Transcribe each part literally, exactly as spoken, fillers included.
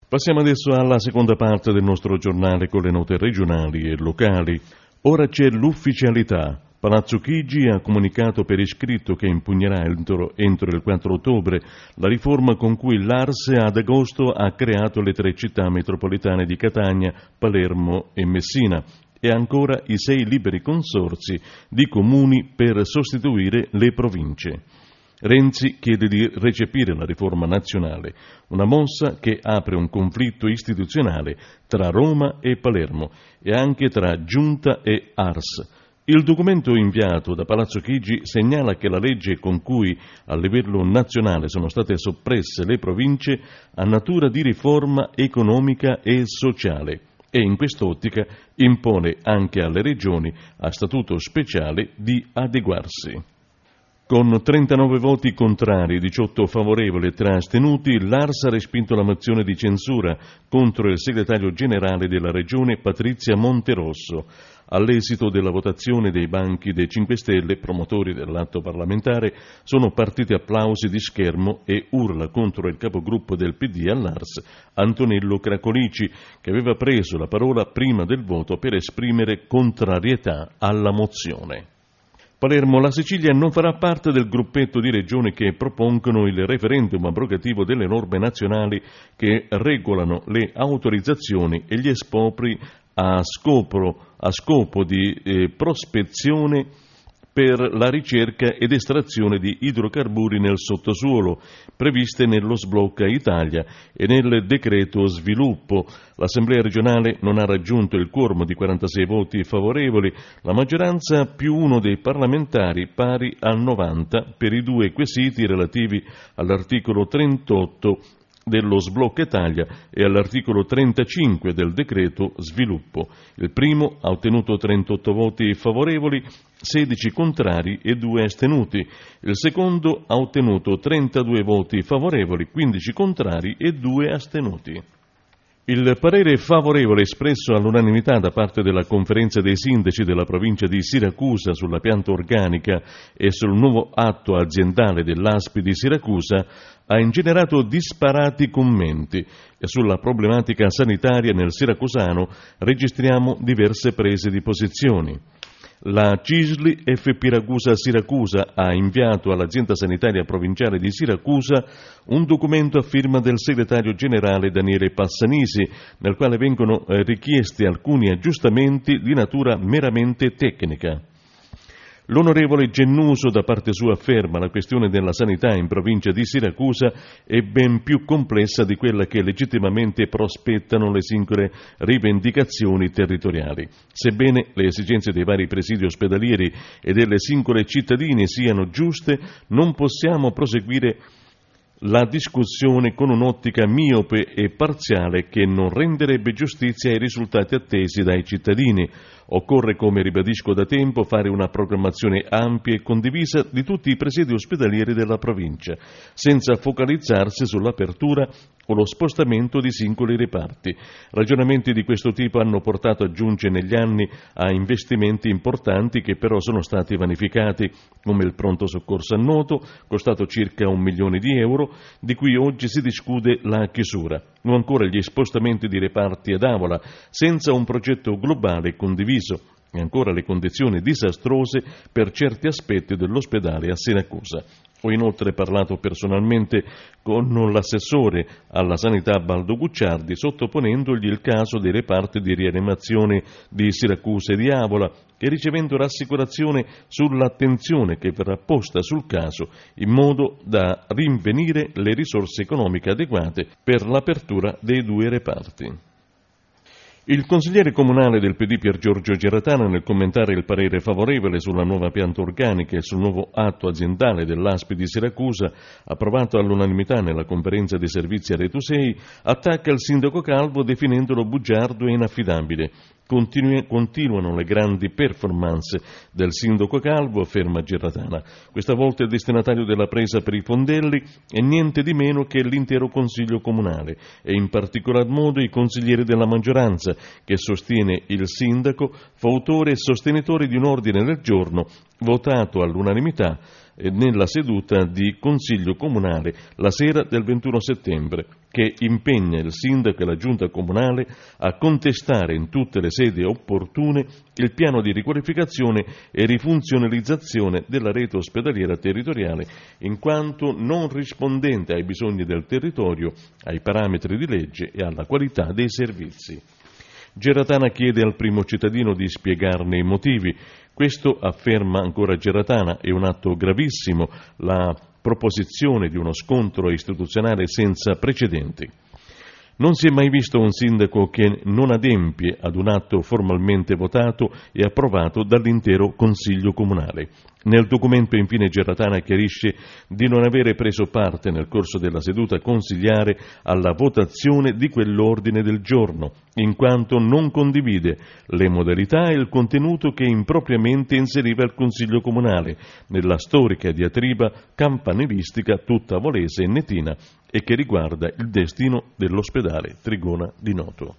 Passiamo adesso alla seconda parte del nostro giornale con le note regionali e locali. Ora c'è l'ufficialità. Palazzo Chigi ha comunicato per iscritto che impugnerà entro, entro il quattro ottobre la riforma con cui l'A R S ad agosto ha creato le tre città metropolitane di Catania, Palermo e Messina e ancora i sei liberi consorzi di comuni per sostituire le province. Renzi chiede di recepire la riforma nazionale, una mossa che apre un conflitto istituzionale tra Roma e Palermo e anche tra Giunta e A R S. Il documento inviato da Palazzo Chigi segnala che la legge con cui a livello nazionale sono state soppresse le province ha natura di riforma economica e sociale e in quest'ottica impone anche alle regioni a statuto speciale di adeguarsi. Con trentanove voti contrari, diciotto favorevoli e tre astenuti, l'A R S ha respinto la mozione di censura contro il segretario generale della Regione Patrizia Monterosso. All'esito della votazione dei banchi dei cinque Stelle, promotori dell'atto parlamentare, sono partiti applausi di schermo e urla contro il capogruppo del P D all'A R S, Antonello Cracolici, che aveva preso la parola prima del voto per esprimere contrarietà alla mozione. Palermo, la Sicilia non farà parte del gruppetto di regioni che propongono il referendum abrogativo delle norme nazionali che regolano le autorizzazioni e gli espropri a scopo, a scopo di eh, prospezione per la ricerca ed estrazione di idrocarburi nel sottosuolo, previste nello Sblocca Italia e nel decreto sviluppo. L'Assemblea regionale non ha raggiunto il quorum di quarantasei voti favorevoli, la maggioranza più uno dei parlamentari pari a novanta per i due quesiti relativi all'articolo trentotto dello Sblocca Italia e all'articolo trentacinque del decreto sviluppo. Il primo ha ottenuto trentotto voti favorevoli, sedici contrari e due astenuti. Il secondo ha ottenuto trentadue voti favorevoli, quindici contrari e due astenuti. Il parere favorevole espresso all'unanimità da parte della Conferenza dei Sindaci della provincia di Siracusa sulla pianta organica e sul nuovo atto aziendale dell'A S P I di Siracusa ha ingenerato disparati commenti e sulla problematica sanitaria nel siracusano registriamo diverse prese di posizioni. La C I S L I F P Ragusa Siracusa ha inviato all'azienda sanitaria provinciale di Siracusa un documento a firma del segretario generale Daniele Passanisi, nel quale vengono richiesti alcuni aggiustamenti di natura meramente tecnica. L'onorevole Gennuso da parte sua afferma la questione della sanità in provincia di Siracusa è ben più complessa di quella che legittimamente prospettano le singole rivendicazioni territoriali. Sebbene le esigenze dei vari presidi ospedalieri e delle singole cittadine siano giuste, non possiamo proseguire la discussione con un'ottica miope e parziale che non renderebbe giustizia ai risultati attesi dai cittadini. Occorre, come ribadisco da tempo, fare una programmazione ampia e condivisa di tutti i presidi ospedalieri della provincia, senza focalizzarsi sull'apertura o lo spostamento di singoli reparti. Ragionamenti di questo tipo hanno portato a giungere negli anni a investimenti importanti che però sono stati vanificati, come il pronto soccorso a Noto, costato circa un milione di euro, di cui oggi si discute la chiusura, o ancora gli spostamenti di reparti ad Avola, senza un progetto globale condiviso, e ancora le condizioni disastrose per certi aspetti dell'ospedale a Siracusa. Ho inoltre parlato personalmente con l'assessore alla sanità Baldo Gucciardi, sottoponendogli il caso dei reparti di rianimazione di Siracusa e di Avola e ricevendo rassicurazione sull'attenzione che verrà posta sul caso in modo da rinvenire le risorse economiche adeguate per l'apertura dei due reparti. Il consigliere comunale del P D Pier Giorgio Geratana, nel commentare il parere favorevole sulla nuova pianta organica e sul nuovo atto aziendale dell'A S P I di Siracusa, approvato all'unanimità nella conferenza dei servizi a Retusei, attacca il sindaco Calvo definendolo bugiardo e inaffidabile. Continu- continuano le grandi performance del sindaco Calvo, afferma Geratana. Questa volta il destinatario della presa per i fondelli è niente di meno che l'intero Consiglio Comunale e in particolar modo i consiglieri della maggioranza, che sostiene il sindaco, fautore e sostenitore di un ordine del giorno votato all'unanimità eh, nella seduta di Consiglio Comunale la sera del ventuno settembre, che impegna il sindaco e la giunta comunale a contestare in tutte le sedi opportune il piano di riqualificazione e rifunzionalizzazione della rete ospedaliera territoriale, in quanto non rispondente ai bisogni del territorio, ai parametri di legge e alla qualità dei servizi. Geratana chiede al primo cittadino di spiegarne i motivi. Questo, afferma ancora Geratana, è un atto gravissimo, la proposizione di uno scontro istituzionale senza precedenti. Non si è mai visto un sindaco che non adempie ad un atto formalmente votato e approvato dall'intero Consiglio Comunale. Nel documento, infine, Geratana chiarisce di non avere preso parte nel corso della seduta consigliare alla votazione di quell'ordine del giorno, in quanto non condivide le modalità e il contenuto che impropriamente inseriva il Consiglio Comunale nella storica diatriba campanilistica tutta volese e netina e che riguarda il destino dell'ospedale Trigona di Noto.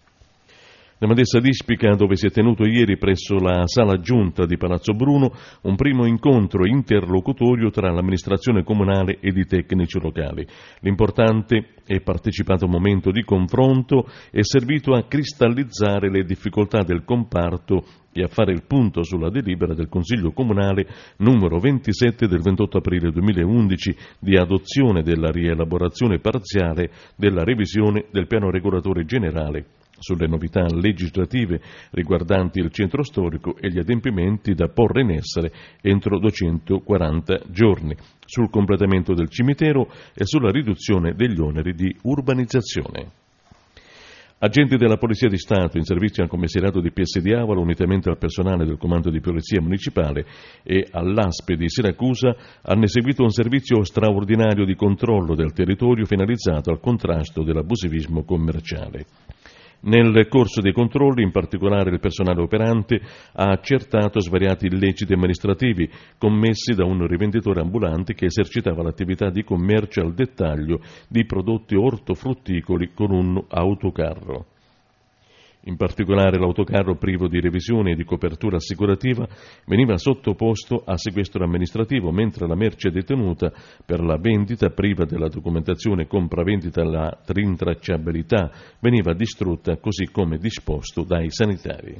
La Medessa d'Ispica, dove si è tenuto ieri presso la sala giunta di Palazzo Bruno un primo incontro interlocutorio tra l'amministrazione comunale ed i tecnici locali. L'importante e partecipato momento di confronto è servito a cristallizzare le difficoltà del comparto e a fare il punto sulla delibera del Consiglio Comunale numero ventisette del ventotto aprile duemilaundici di adozione della rielaborazione parziale della revisione del piano regolatore generale sulle novità legislative riguardanti il centro storico e gli adempimenti da porre in essere entro duecentoquaranta giorni, sul completamento del cimitero e sulla riduzione degli oneri di urbanizzazione. Agenti della Polizia di Stato in servizio al commissariato di P S di Avalo, unitamente al personale del Comando di Polizia Municipale e all'A S P E di Siracusa, hanno eseguito un servizio straordinario di controllo del territorio finalizzato al contrasto dell'abusivismo commerciale. Nel corso dei controlli, in particolare, il personale operante ha accertato svariati illeciti amministrativi commessi da un rivenditore ambulante che esercitava l'attività di commercio al dettaglio di prodotti ortofrutticoli con un autocarro. In particolare, l'autocarro privo di revisione e di copertura assicurativa veniva sottoposto a sequestro amministrativo, mentre la merce detenuta per la vendita priva della documentazione compravendita e la rintracciabilità veniva distrutta così come disposto dai sanitari.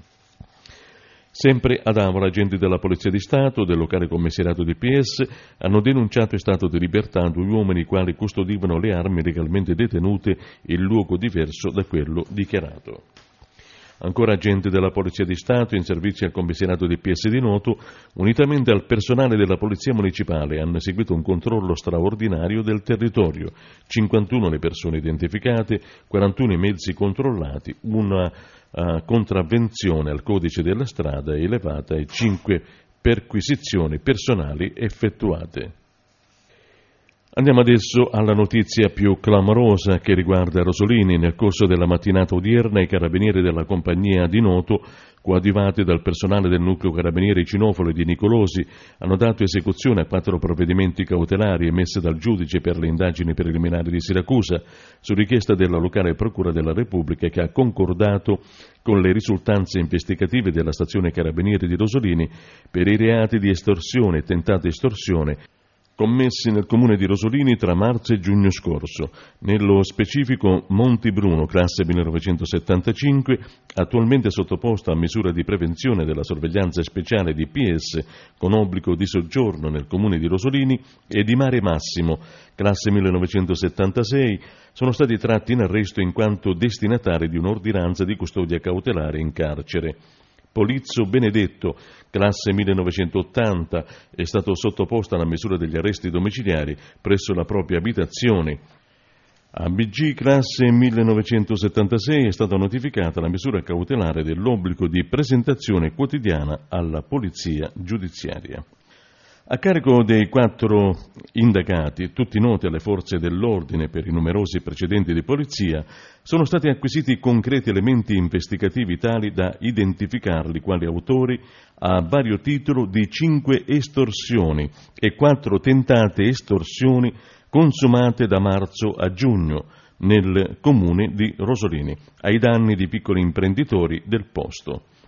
Sempre ad Avola, agenti della Polizia di Stato, del locale commissariato di P S, hanno denunciato in stato di libertà due uomini i quali custodivano le armi legalmente detenute in luogo diverso da quello dichiarato. Ancora agenti della Polizia di Stato in servizio al commissariato di P S di Noto, unitamente al personale della Polizia Municipale, hanno eseguito un controllo straordinario del territorio. cinquantuno le persone identificate, quarantuno i mezzi controllati, una uh, contravvenzione al codice della strada elevata e cinque perquisizioni personali effettuate. Andiamo adesso alla notizia più clamorosa che riguarda Rosolini. Nel corso della mattinata odierna i carabinieri della compagnia di Noto, coadiuvati dal personale del nucleo carabinieri Cinofolo e di Nicolosi, hanno dato esecuzione a quattro provvedimenti cautelari emessi dal giudice per le indagini preliminari di Siracusa su richiesta della locale Procura della Repubblica, che ha concordato con le risultanze investigative della stazione carabinieri di Rosolini per i reati di estorsione e tentata estorsione commessi nel comune di Rosolini tra marzo e giugno scorso. Nello specifico Monti Bruno, classe millenovecentosettantacinque, attualmente sottoposto a misura di prevenzione della sorveglianza speciale di P S con obbligo di soggiorno nel comune di Rosolini, e di Mare Massimo, classe millenovecentosettantasei, sono stati tratti in arresto in quanto destinatari di un'ordinanza di custodia cautelare in carcere. Polizzo Benedetto, classe millenovecentottanta, è stato sottoposto alla misura degli arresti domiciliari presso la propria abitazione. A B G, classe millenovecentosettantasei, è stata notificata la misura cautelare dell'obbligo di presentazione quotidiana alla polizia giudiziaria. A carico dei quattro indagati, tutti noti alle forze dell'ordine per i numerosi precedenti di polizia, sono stati acquisiti concreti elementi investigativi tali da identificarli quali autori a vario titolo di cinque estorsioni e quattro tentate estorsioni consumate da marzo a giugno nel comune di Rosolini, ai danni di piccoli imprenditori del posto.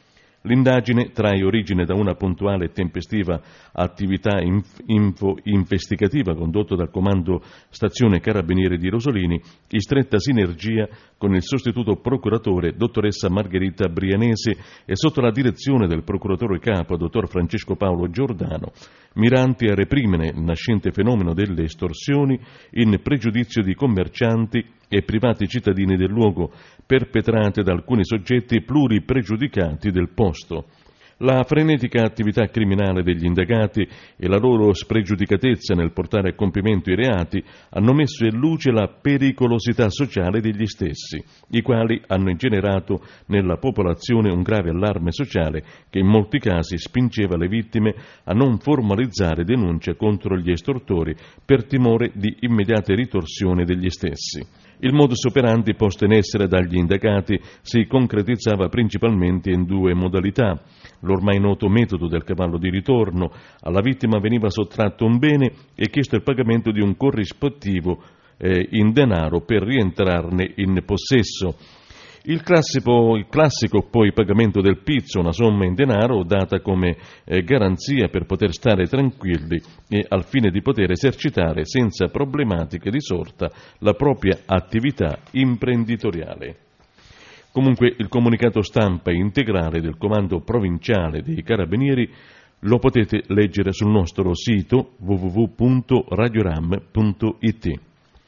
L'indagine trae origine da una puntuale e tempestiva attività inf- info- investigativa condotta dal Comando Stazione Carabinieri di Rosolini, in stretta sinergia con il sostituto procuratore dottoressa Margherita Brianesi e sotto la direzione del procuratore capo dottor Francesco Paolo Giordano, miranti a reprimere il nascente fenomeno delle estorsioni in pregiudizio di commercianti e privati cittadini del luogo, perpetrate da alcuni soggetti pluripregiudicati del posto. La frenetica attività criminale degli indagati e la loro spregiudicatezza nel portare a compimento i reati hanno messo in luce la pericolosità sociale degli stessi, i quali hanno ingenerato nella popolazione un grave allarme sociale che in molti casi spingeva le vittime a non formalizzare denuncia contro gli estortori per timore di immediate ritorsioni degli stessi. Il modus operandi posto in essere dagli indagati si concretizzava principalmente in due modalità. L'ormai noto metodo del cavallo di ritorno: alla vittima veniva sottratto un bene e chiesto il pagamento di un corrispettivo eh, in denaro per rientrarne in possesso. Il classico, il classico poi pagamento del pizzo, una somma in denaro data come eh, garanzia per poter stare tranquilli e al fine di poter esercitare senza problematiche di sorta la propria attività imprenditoriale. Comunque il comunicato stampa integrale del Comando Provinciale dei Carabinieri lo potete leggere sul nostro sito w w w punto radioram punto i t.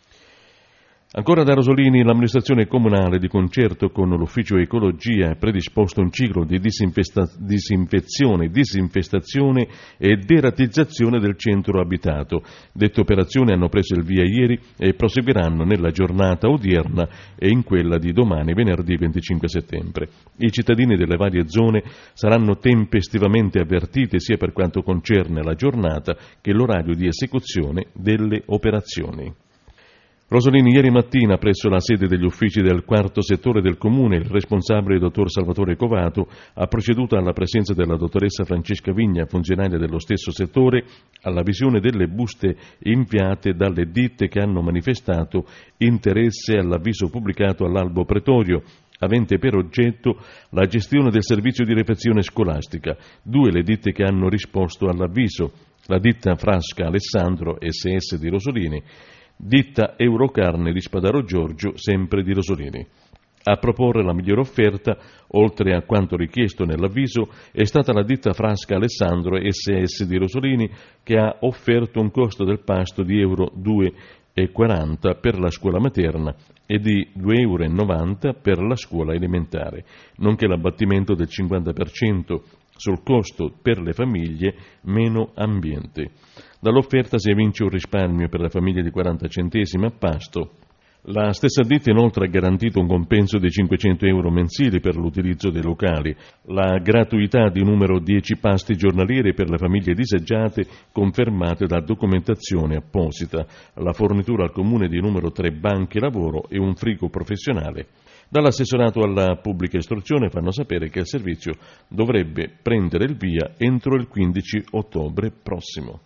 Ancora da Rosolini, l'amministrazione comunale, di concerto con l'ufficio ecologia, ha predisposto un ciclo di disinfesta- disinfezione, disinfestazione e deratizzazione del centro abitato. Dette operazioni hanno preso il via ieri e proseguiranno nella giornata odierna e in quella di domani, venerdì venticinque settembre. I cittadini delle varie zone saranno tempestivamente avvertiti sia per quanto concerne la giornata che l'orario di esecuzione delle operazioni. Rosolini, ieri mattina presso la sede degli uffici del quarto settore del Comune, il responsabile dottor Salvatore Covato ha proceduto alla presenza della dottoressa Francesca Vigna, funzionaria dello stesso settore, alla visione delle buste inviate dalle ditte che hanno manifestato interesse all'avviso pubblicato all'albo pretorio, avente per oggetto la gestione del servizio di refezione scolastica. Due le ditte che hanno risposto all'avviso: la ditta Frasca Alessandro S S di Rosolini, ditta Eurocarne di Spadaro Giorgio, sempre di Rosolini. A proporre la migliore offerta, oltre a quanto richiesto nell'avviso, è stata la ditta Frasca Alessandro S S di Rosolini, che ha offerto un costo del pasto di euro due e quaranta per la scuola materna e di due euro e novanta per la scuola elementare, nonché l'abbattimento del cinquanta per cento sul costo per le famiglie meno ambiente. Dall'offerta si evince un risparmio per la famiglia di quaranta centesimi a pasto. La stessa ditta inoltre ha garantito un compenso di cinquecento euro mensili per l'utilizzo dei locali, la gratuità di numero dieci pasti giornalieri per le famiglie disagiate confermate da documentazione apposita, la fornitura al Comune di numero tre banchi lavoro e un frigo professionale. Dall'assessorato alla pubblica istruzione fanno sapere che il servizio dovrebbe prendere il via entro il quindici ottobre prossimo.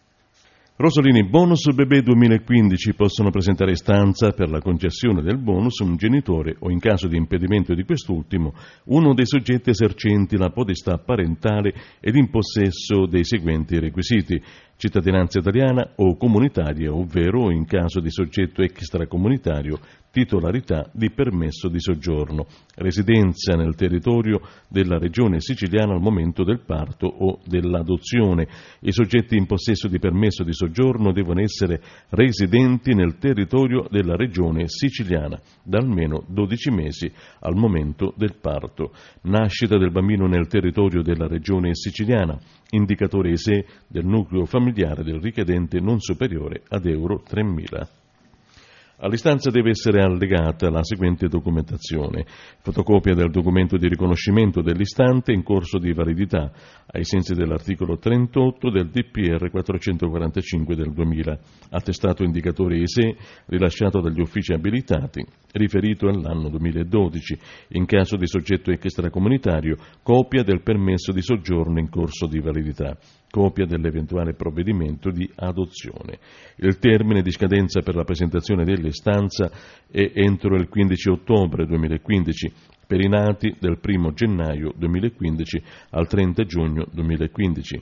Rosolini, bonus bebè duemilaquindici: possono presentare istanza per la concessione del bonus un genitore o, in caso di impedimento di quest'ultimo, uno dei soggetti esercenti la potestà parentale ed in possesso dei seguenti requisiti: cittadinanza italiana o comunitaria, ovvero, in caso di soggetto extracomunitario, titolarità di permesso di soggiorno, residenza nel territorio della regione siciliana al momento del parto o dell'adozione. I soggetti in possesso di permesso di soggiorno devono essere residenti nel territorio della regione siciliana da almeno dodici mesi al momento del parto. Nascita del bambino nel territorio della regione siciliana. Indicatore I S E E del nucleo familiare del richiedente non superiore ad euro tremila. All'istanza deve essere allegata la seguente documentazione: fotocopia del documento di riconoscimento dell'istante in corso di validità, ai sensi dell'articolo trentotto del D P R quattrocentoquarantacinque del duemila, attestato indicatore I S E E rilasciato dagli uffici abilitati, riferito all'anno duemiladodici, in caso di soggetto extracomunitario, copia del permesso di soggiorno in corso di validità, copia dell'eventuale provvedimento di adozione. Il termine di scadenza per la presentazione degli l'istanza è entro il quindici ottobre duemilaquindici, per i nati del primo gennaio duemilaquindici al trenta giugno duemilaquindici.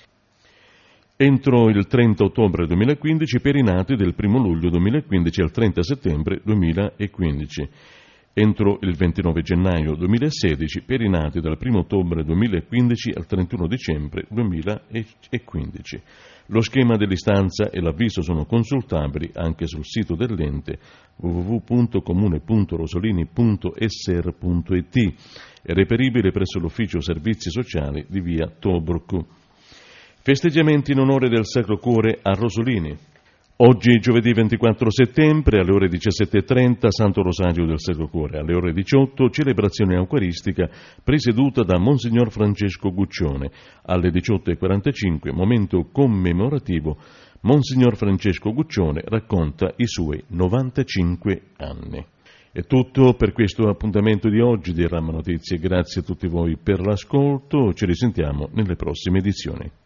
Entro il trenta ottobre duemilaquindici per i nati del primo luglio duemilaquindici al trenta settembre duemilaquindici. Entro il ventinove gennaio duemilasedici per i nati dal primo ottobre duemilaquindici al trentuno dicembre duemilaquindici. Lo schema dell'istanza e l'avviso sono consultabili anche sul sito dell'ente w w w punto comune punto rosolini punto s r punto i t e reperibile presso l'ufficio servizi sociali di via Tobruk. Festeggiamenti in onore del Sacro Cuore a Rosolini. Oggi, giovedì ventiquattro settembre, alle ore diciassette e trenta, Santo Rosario del Sacro Cuore. Alle ore diciotto, celebrazione eucaristica presieduta da Monsignor Francesco Guccione. Alle diciotto e quarantacinque, momento commemorativo, Monsignor Francesco Guccione racconta i suoi novantacinque anni. È tutto per questo appuntamento di oggi di Rama Notizie. Grazie a tutti voi per l'ascolto. Ci risentiamo nelle prossime edizioni.